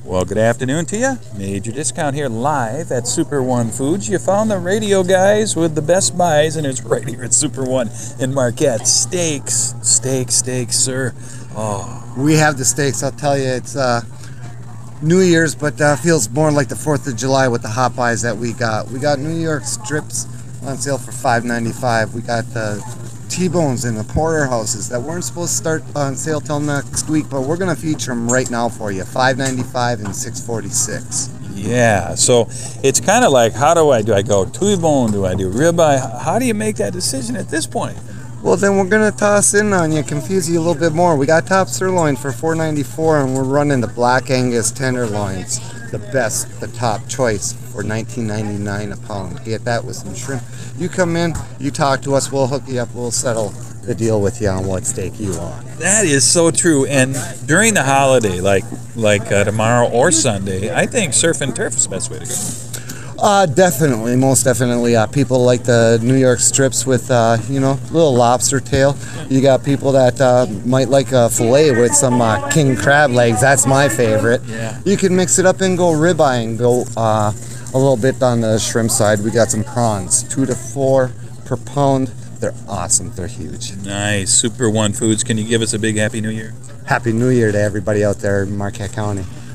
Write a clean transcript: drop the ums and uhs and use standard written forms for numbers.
Well, good afternoon to you. Major discount here live at Super One Foods. You found the radio guys with the best buys, and it's right here at Super One in Marquette. Steaks, sir. Oh, We have the steaks. I'll tell you, it's New Year's, but feels more like the 4th of July with the hot buys that we got. We got New York strips on sale for $5.95. We got the T-bones and the porterhouses that weren't supposed to start on sale till next week, but we're going to feature them right now for you. $5.95 and $6.46. yeah. So it's kind of like, how do I go T-bone? Do I do ribeye? How do you make that decision at this point? Well, then we're going to toss in on you, confuse you a little bit more. We got top sirloin for $4.94, and we're running the Black Angus tenderloins, the best, the top choice for $19.99 a pound. Get that with some shrimp. You come in, you talk to us, we'll hook you up, we'll settle the deal with you on what steak you want. That is so true. And during the holiday, like tomorrow or Sunday, I think surf and turf is the best way to go. Definitely, most definitely. People like the New York strips with, little lobster tail. You got people that might like a fillet with some king crab legs. That's my favorite. Yeah. You can mix it up and go ribeye and go a little bit on the shrimp side. We got some prawns, 2 to 4 per pound. They're awesome. They're huge. Nice. Super One Foods. Can you give us a big Happy New Year? Happy New Year to everybody out there in Marquette County.